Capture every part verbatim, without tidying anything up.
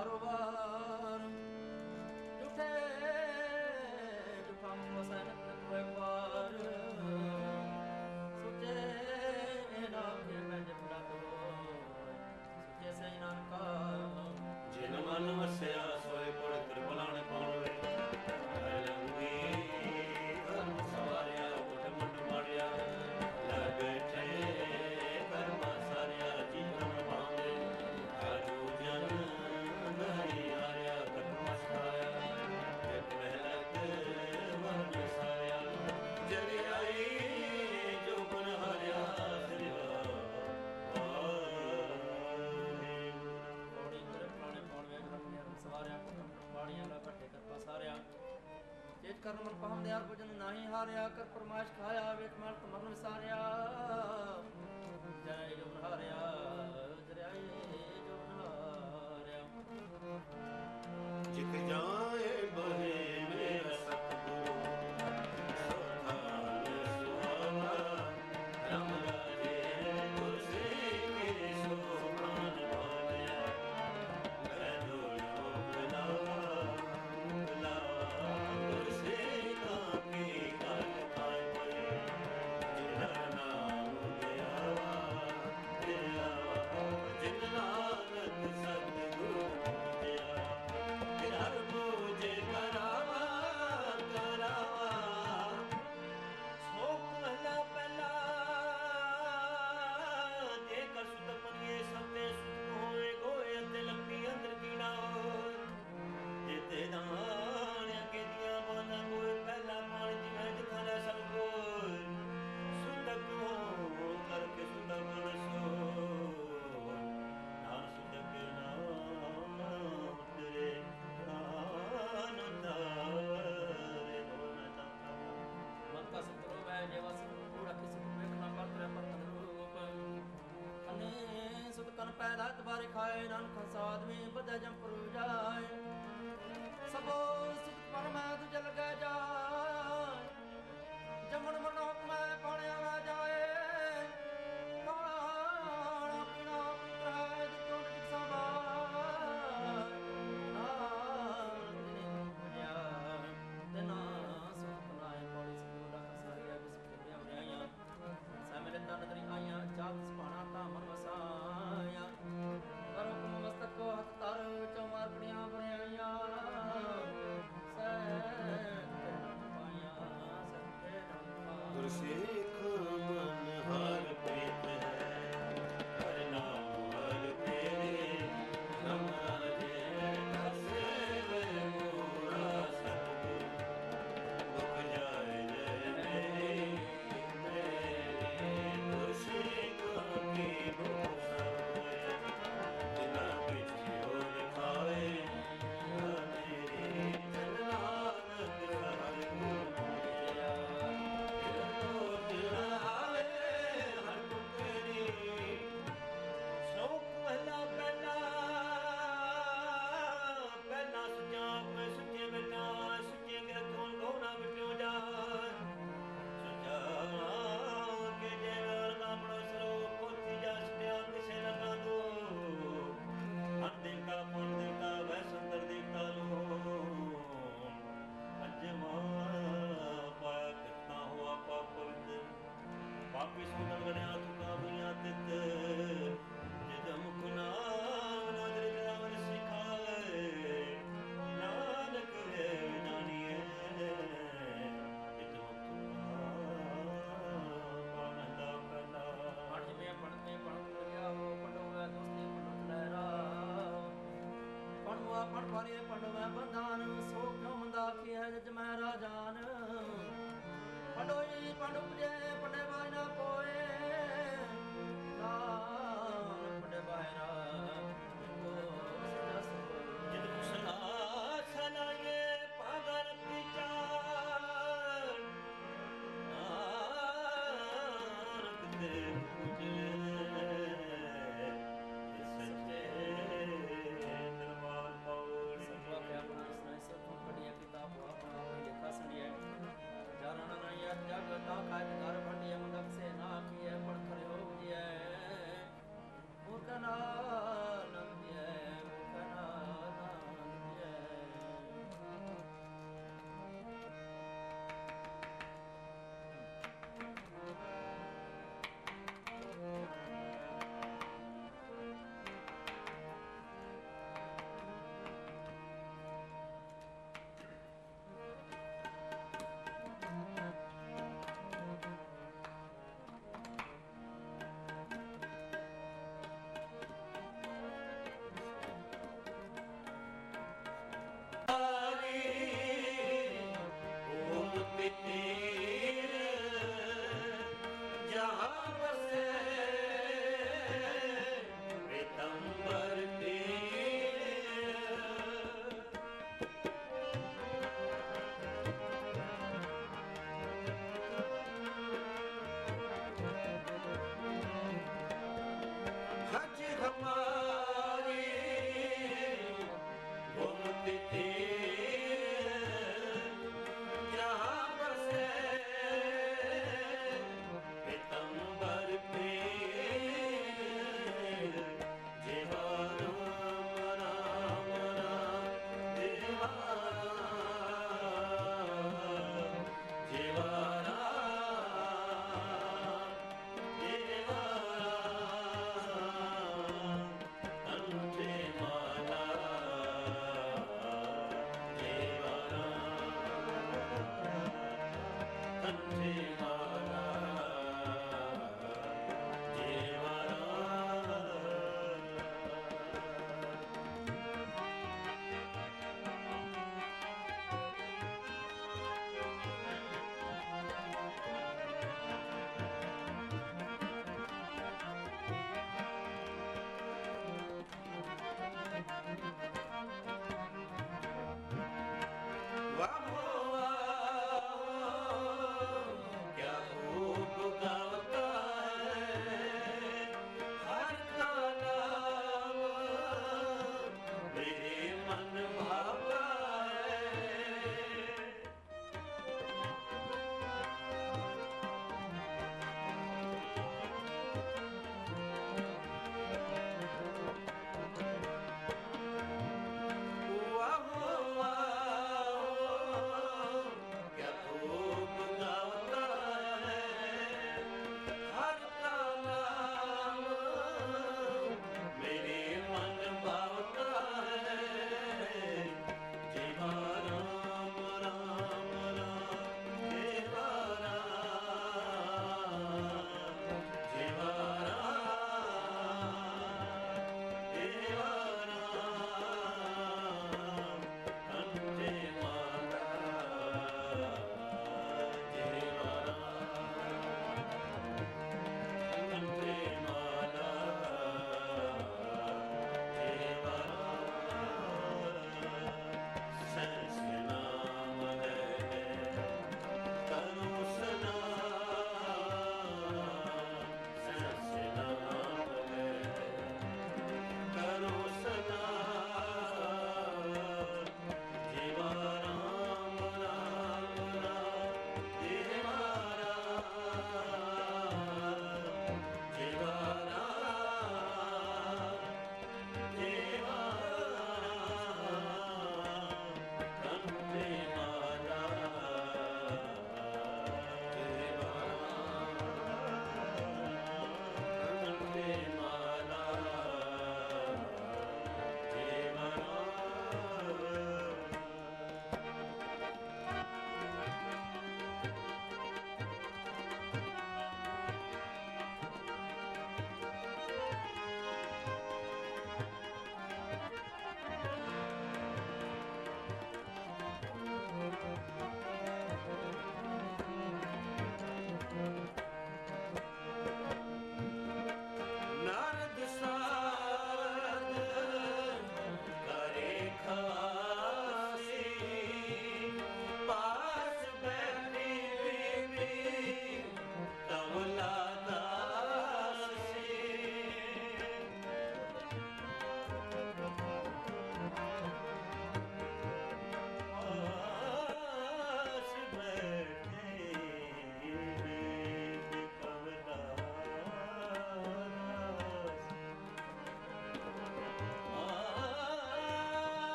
ਵਾਰੋ ਵਾਰ ਝੂਠੇ ਝੂਠਾ ਮਸਨ ਕੋਈ ਪਾਰ ਸੁਚੇ ਨਾ ਕੇ ਮੈਂ ਜਪਦਾ ਤੋ ਸੁਚੇ ਸੇ ਨਾਨਕਾ ਜਿਨ ਮਨ ਵਸਿਆ ਸੋਏ ਪੁਰ ਕਿਰਪਾਲਣ ਪਾਉਣੇ ਲੰਗੀ ਧਰਮ ਸਵਾਰਿਆ ਉਠ ਮੁੰਡ ਮਾਰਿਆ ਲੱਗ ਠੇ ਕਰਮ ਸਾਰਿਆ ਜੀਵਨ ਪਾਉਂਦੇ ਆਜੂ ਜਨ ਨਹੀਂ ਆਇਆ ਕਰਮ ਸਾਇਆ ਇੱਕ ਮਹਿਲਕ ਵਰਨ ਸਾਇਆ ਜਗ ਆਈ ਜੋ ਬਨ ਹਰਿਆ ਸਿਵਾ ਸਵਾਰਿਆ ਬਾਣੀਆਂ ਦਾ ਘੱਟੇ ਕਰਪਾ ਸਾਰਿਆ ਚੇਤ ਕਰਨ ਮਨ ਪਾਹਮ ਦਿਆਰ ਭਜਨ ਨਹੀਂ ਹਾਰਿਆ ਕਰ ਪਰਮਾਸ਼ ਖਾਇਆ ਵੇਖ ਮਨ ਮਰਨ ਵਿਸਾਰਿਆ ਜੈ ਜੋ ਹਾਰਿਆ ਜਰਾਏ ਜੋ ਹਾਰਿਆ ਜਿਤ ਜਾਏ ਬਹੇ ਮੇਰਾ ਸਤਿਗੁਰੂ ਸੋਧਾਨ ਸੁਹਾਵਾ ਰਮ ਰਾਜੇ ਗੁਰ ਸੇਖੇ ਸੋਭਾਨ ਭਾਲਿਆ ਮੈਂ ਦੋਇਓ ਬਲਾ ਬਲਾ ਗੁਰ ਸੇਖਾ ਕੀ ਗੱਲ ਕਾਇ ਪਈ ਜਿਨਾ ਨਾਮ ਲਿਆਵਾ ਲਿਆਵਾ ਜਿਨ ਨਾਨਕ ਸਤਿਗੁਰੂ ਪੂਜਿਆ ਹਰ ਪੂਜੇ ਕਰਾਵਾ ਕਰਾਵਾ ਸੋਖ ਮਹਲਾ ਪਹਿਲਾ ਜੇ ਕਰ ਸੁਤ ਪਨੀਏ ਸਭੇ ਸੁਤ ਹੋਏ ਗੋਏ ਅਤੇ ਲੰਬੀ ਅੰਦਰ ਕੀਣਾ ਜੇ ਤੇ ਦਾਣ ਅੱਗੇ ਦੀਆਂ ਬਾਨਾਂ ਗੋਏ ਪਹਿਲਾ ਪਾਣੀ ਜਿਵੇਂ ਦਿਖਾਣਾ ਸਭ ਕੋਲ ਸੁੰਦਕ ਹੋ ਕਰਕੇ ਸੁੰਦਰ ਮਨਸੋ ਨਾਮ ਸੁੰਦਕ ਨਾਮ ਤੇਰੇ ਮਨ ਕਾ ਸਤਰੋ ਵੈ ਜੇਵਾ ਸਤਿਗੁਰੂ ਰੱਖੇ ਸਤਿ ਵੇਖਣਾ ਪਰਤਰੇ ਪਰਤਨ ਰੂਪ ਅਨੇ ਸੁਤ ਕਨ ਪੈਦਾ ਤਬਾਰੇ ਖਾਏ ਨਾਨਕ ਸਾਧਵੇਂ ਬਧੈ ਜਮ ਪਰੂ ਜਾਏ ਸਭੋ ਸੁਤ ਪਰਮੈ ਤੁ ਜਲ ਗੈ ਜਾਏ ਜਮਨ ਮਨ ਹੁਕਮੈ ਪਾਣਿਆ ਵੈ ਜਾਏ ਖਾਣਾ ਪੀਣਾ ਪੁੱਤਰਾ ਦਿੱਤੋ ਨਿਕ ਸਭਾਏ ਨਾਮ ਤਿਨੇ ਪੁਜਿਆ ਤਨਾ ਸੁਖ ਬਣਾਏ ਪੌੜੀ ਸਤਿਗੁਰੂ ਦਾ ਸਾਰੀਆਂ ਵਿਸਪਿਆ ਵਰਿਆਈਆਂ ਸਮੇਂ ਤਨ ਤਰੀ ਆਈਆਂ ਚਾਤ ਸਪਾਣਾ ਤਾਂ ਮਨ ਵਸਾਇਆ ਕਰੋ ਕੁਮ ਮਸਤਕ ਕੋ ਹੱਥ ਤਰ ਚਮਾਰ ਕਣੀਆਂ ਬਣਾਈਆਂ ਸੈ ਪਾਇਆ ਸਤੇ ਨਾਮ ਗੁਰ ਸੇਖ ਮਨ ਹਰ ਪ੍ਰੀਤ ਹੈ ਹਰ ਨਾਮ ਹਰ ਤੇਰੇ ਨਾਮ ਰਾਜੇ ਕਸੇ ਵੇ ਮੋਰਾ ਸਤਿਗੁਰ ਦੁਖ ਜਾਏ ਜੈ ਮੇਰੇ ਮੇਰੇ ਗੁਰ ਸੇਖ ਕੀ ਭਰੋਸਾ ਹੋਏ ਜਿਨਾ ਪਿਛਿਓ ਲਿਖਾਏ ਮੇਰੇ ਜਨਾਨਕ ਸਤਿਗੁਰ ਪੂਜਿਆ ਸ਼ੌਕ ਮਹਲਾ ਪਹਿਲਾ ਪਹਿਲਾ ਸੁਝਾਅ ਮੈਂ ਸੁਝੇ ਬੇਟਾ ਸੁਝੇ ਗ੍ਰਥੋਂ ਗੋਨਾ ਮਿਟਿਓ ਜਾ ਸੁਝਾਅ ਕੇ ਜੇ ਨਾਲ ਕਾਮਣਾ ਸਰੋ ਪੋਥੀ ਜਾ ਸੁਣਿਆ ਕਿਸੇ ਲਗਾ ਦੋ ਹਰ ਦਿਨ ਕਾ ਪੁੰਨ ਦਿਨ ਕਾ ਵੈ ਸੁੰਦਰ ਦਿਨ ਕਾ ਲੋ ਅਜਮਾ ਪਾਇਆ ਕਿਤਨਾ ਹੁਆ ਪਾਪ ਪਵਿੱਤਰ ਪਾਪੀ ਸੁੰਦਰ ਗਣਿਆ ਤੁਕਾ ਬੁਨਿਆ ਤਿਤ ਜਿਦ ਮੁਖ ਨਾਮ ਨਦਰ ਗਰਾਵਨ ਸਿਖਾਏ ਨਾਨਕ ਹੈ ਨਾਨੀਏ ਜਿਦ ਮੁਖ ਨਾਮ ਦਾ ਪਹਿਲਾ ਅਠਵੇਂ ਪੜ੍ਹਵੇਂ ਪੜ੍ਹ ਲਿਆ ਹੋ ਪੜੋਵੇ ਦੋਸਤੀ ਪੜੋ ਲਹਿਰਾ ਪੜਵਾ ਪੜ ਪਾਰੇ ਪੜਵੇ ਬੰਧਾਨ ਸੋ ਕਿਉ ਮੰਦਾ ਕੀ ਹੈ ਜਜ ਮੈਂ ਰਾਜਾਨ ਪੜੋਈ ਪੜ ਉਪਜੇ ਪੜੇ ਬਾਇ ਨਾ ਕੋਏ ਨਾਮ ਪੜੇ ਬਾਇ ਨਾ ਜਿਦ ਕੁਸਲਾ ਸਲਾਏ ਪਾਗਰ ਵਿਚਾਰ ਨਾਨਕ ਤੇ ਪੁਜਲੇ ਸੱਚੇ ਦਰਬਾਰ ਪੌੜੀ ਸਤਵਾ ਕੇ ਆਪਣਾ ਸੁਨਾਈ ਸਭ ਪੜੀਆਂ ਕਿਤਾਬ ਆਪਣਾ ਹੋਈ ਲਿਖਾ ਸੰਿਆ ਚਰਨ ਨਹੀਂ ਜਗ ਤਾ ਖਾਇ ਘਰ ਭੰਡਿਆ ਮਦਕ ਸੇ ਨਾ ਕੀਏ ਪੜ ਖਰੇ ਹੋ ਜੀਐ ਮੂਰਖ ਨਾ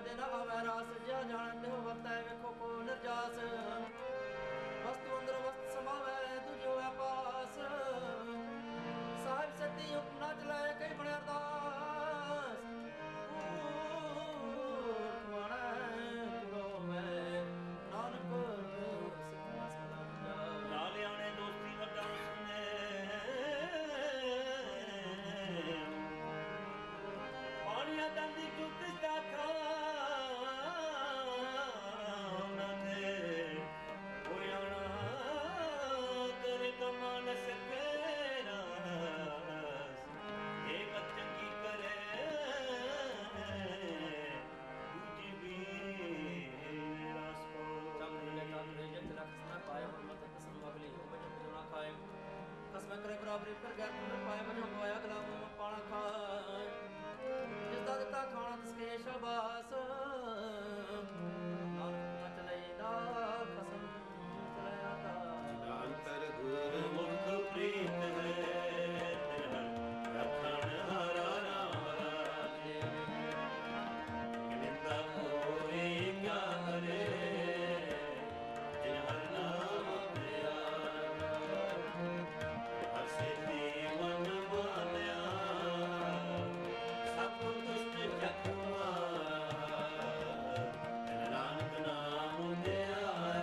ਤੇ ਨਾ ਆਵੈ ਰਾਸ, ਜਿਆ ਜਾਣ ਤੇ ਵਰਤੈ ਵੇਖੋ ਕੋ ਨਿਰਜਾਸ। ਵਸਤੂ ਅੰਦਰ ਵਸਤ ਸਮਾਵੈ, ਤੁਝ ਹੋਵੈ ਪਾਸ। ਸਾਹਿਬ ਸਤੀ ਹੁਕਮ ਨਾ ਚਲਾਏ, ਕਈ ਬਣੇ ਅਰਦਾਸ। ਮੂਰਖ ਬਾਣੈ ਗੁਰੂ ਮੈਂ, ਨਾਨਕ ਸਿੱਖਿਆ ਸਦਾ ਜਾਏ। ਨਾਲ ਆਣੇ ਦੋਸਤੀ ਵੱਡਾ ਸੁਨੇ, ਪਾਣੀਆਂ ਦੰਦੀ ਚੁੱਕ ਦਾ ਖਾਣਾ ਤੇ ਕੋਈ ਆਣਾ ਕਰ ਕਮਾ ਨ ਸਕੇ ਰਾਸ। ਇਹ ਬਤ ਚੰਗੀ ਕਰੇ ਦੂਜੀ ਵੀ ਰਾਸ ਕੋ। ਚੱਲ ਮਿਲੇ ਚੱਲ ਰੇ ਜਿਤ ਲਖ ਸਨਾ ਪਾਏ, ਹੁਣ ਮਤ ਕਸਮ ਅਗਲੀ ਹੋ ਬਚਨ ਬਜਣਾ ਖਾਏ। ਕਸਮੈ ਕਰੇ ਬਰਾਬਰੀ ਕਰ ਗਿਆ ਤੁਮੇ ਪਾਏ, ਬਜਣ ਗਵਾਇਆ ਗਲਾ ਮੂੰਹ ਪਾਣਾ ਖਾਏ। ਜਿਸ ਦਾ ਦਿੱਤਾ ਖਾਣਾ ਤਿਸ ਕੇ ਸ਼ਾਬਾਸ, ਨਾਨਕ ਨਾ ਚਲੇ ਦਾ ਖਸਮ ਚਲਿਆ ਦਾ। ਅੰਤਰ ਗੁਰ ਮੁਖ ਪ੍ਰੀਤ ਹੈ ਤਿਨ ਰਖਣ ਹਰਾ ਰਾਮ ਰਾਜੇ। ਨਿੰਦਾ ਕੋਈ ਕਿਆ ਕਰੇ ਜਿਨ ਹਰ ਨਾਮ ਧਿਆਨ। ਹਰ ਸਿੱਧੀ ਮਨ ਮਾਨਿਆ ਸਭ ਦੁਸ਼ਟ ਜਗ ਮਾਰਾ। ਤਿਨ ਨਾਨਕ ਨਾਮ ਧਿਆਇਆ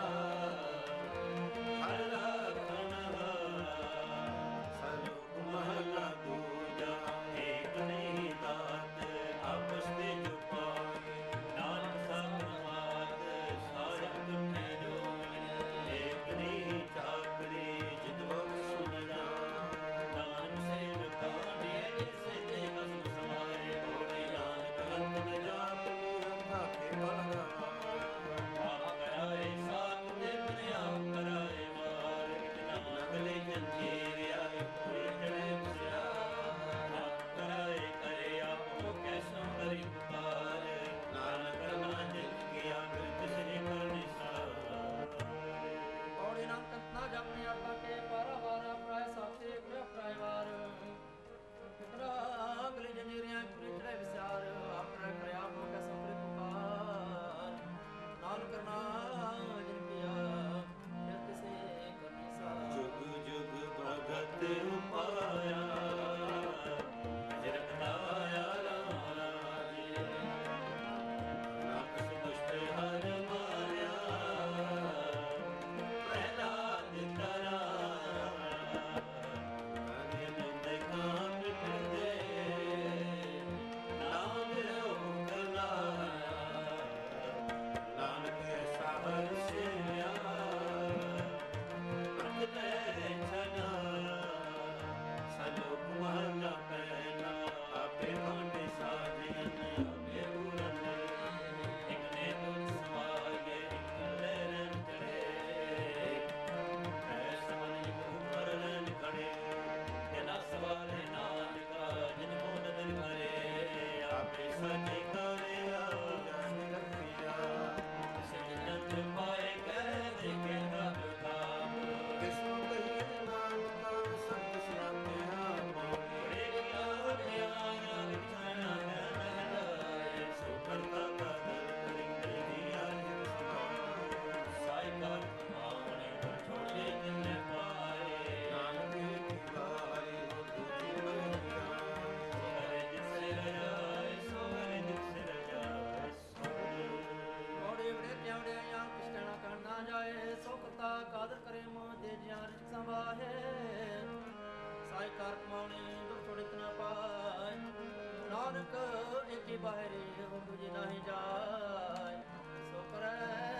ਹਰ ਰਾਖਣ ਹਾਰਾ। ਸਲੋਕ ਮਹਲਾ ਦੂਜਾ। ਏਕ ਨਹੀਂ ਦਾਤ ਆਪਸ ਤੇ ਜੁਪਾਏ। ਨਾਨਕ ਸਭ ਮਾਤ ਸਾਹਿਬ ਤੁਠੇ ਜੋਏ। ਏਕ ਨਹੀਂ ਚਾਕਰੀ ਜਿਤ ਬਖ ਸੁਨ ਜਾ। ਨਾਨਕ ਸੇਵ ਕਾਟੇ ਜਿਸ ਤੇ ਕਸਮ ਸਮਾਏ। ਗੋੜੇ ਨਾਨਕ ਅੰਤ ਨ ਜਾਪ ਭਾਖੇ ਬਲਗਾ। ਆਪ ਕਰਾਏ ਸਾਥ ਤੇ ਬਨਿਆ ਕਰਾਏ ਮਾਰ। ਨਾਨਕ ਲੈ ਜੰਜੀਰ ਆਏ ਕੋਈ ਚੜੇ ਬਸਿਆ। ਆਪ ਕਰਾਏ ਕਰੇ ਆਪੋ ਕੈਸੋ ਕਰੀ ਪੁਕਾਰ। ਨਾਨਕ ਰਮਨਾ ਜਿਤ ਗਿਆ ਬਿਰਤ ਸ੍ਰੀ ਕਰਨੀ ਸਾਰ। ਪੌੜੀ ਨਾ ਤਤ ਨਾ ਜਾਪਣੀ ਆਪਾ ਕੇ ਪਾਰਾ ਵਾਰਾ ਪ੍ਰਾਇ ਸਾਥੇ ਪ੍ਰਿਆ ਪ੍ਰਾਇ ਵਾਰ। ਫਿਕਰਾ ਅਗਲੀ ਜੰਜੀਰਿਆਂ ਪੁਰੀ ਚੜੇ ਵਿਸਾਰ। ਆਪਰੇ ਕਰਿਆ ਆਪੋ ਕੈ ਸੰਪ੍ਰਿਤ ਪੁਕਾਰ। ਨਾਨਕ ਕਰਨਾ ਜਿਨ ਪਿਆ ਫਿਰ ਕਿਸੇ ਕਰਨੀ ਸਾਰ। ਜੁਗ ਜੁਗ ਭਗਤ ਉਪਾਇਆ ਅਜਰਕ ਦਾਇਆ ਰਾਮ ਰਾਜੇ। ਨਾਕਸ ਦੁਸ਼ਟ ਹਰ ਮਾਰਿਆ ਪ੍ਰਹਿਲਾਦ ਤਰਾਇਆ। ਹਰਿ ਨਿੰਦ ਕਾਮ ਮਿਟਦੇ ਨਾਮ ਰੋ ਕਲਾਇਆ। ਨਾਨਕ ਐਸਾ ਹਰ ਸਿਆ ਅੰਤੈ ਛਨਾ। ਸਲੋਕ ਮਹਲਾ ਪਹਿਲਾ। ਆਪੇ ਭਾਂਡੇ ਸਾਜਨ ਆਪੇ ਪੂਰਨ। ਇਕ ਨੇ ਤੁਝ ਸਵਾਏ ਇਕ ਲੈਣ ਚੜੇ। ਐ ਸਮਨ ਇਕ ਉਪਰ ਲੈਣ ਖੜੇ। ਜਿਨਾ ਸਵਾਰੇ ਨਾਨਕਾ ਜਿਨ ਕੋ ਨਦਰ ਕਰੇ। ਆਪੇ ਸਜੇ ਕਰਿਆ ਜਨ ਰੱਖਿਆ। ਸਿਮਰਤ ਪਾਏ ਕਹਿ ਦੇ ਕੇ ਰਬ ਕਾਮ। ਕਿਸ ਨੂੰ ਕਹੀਏ ਨਾਨਕ ਸੰਤ ਸਿਆਪਿਆ ਮੋਏ। ਬੜੇ ਕੀਆ ਵਡਿਆਈਆਂ ਵਿਚਾਰਾਂ ਮਹਿਲਾਏ। ਸੋ ਕਰਤਾ ਕਦਰ ਕਰਿੰਦੇ ਦੀਆ ਜਿਤ ਸਮਾਏ। ਸਾਈ ਕਾਰ ਕਮਾਵਣੇ ਗੁਰ ਛੋੜੇ ਜਿਨੇ ਪਾਏ। ਨਾਨਕ ਕੀ ਵਾਰੀ ਦੂਜੀ ਬਲਿਆ। ਹਰੇ ਜਿਤ ਸੇ ਰਜਾਏ ਸੋ ਹਰੇ ਜਿਤ ਸੇ ਰਜਾਏ ਸੋ। ਪੌੜੀ ਵੜੇ ਤਿਆਵੜੇ ਜਾਂ ਕਿਸ ਕਹਿਣਾ ਕਰਨਾ ਜਾਏ। ਸੋ ਕਰਤਾ ਕਾਦਰ ਕਰੇ ਮੋਹ ਦੇ ਜਿਆਂ ਰਿਚ ਸੰਭਾਹੇ। ਸਾਈ ਕਾਰ ਕਮਾਉਣੇ ਦੁਖ ਛੋੜੇ ਤਨਾ ਪਾਏ। ਨਾਨਕ ਏਕੀ ਬਾਹਰੇ ਹੋ ਤੁਝੇ ਨਾਹੀ ਜਾਏ। ਸੋ ਕਰੈ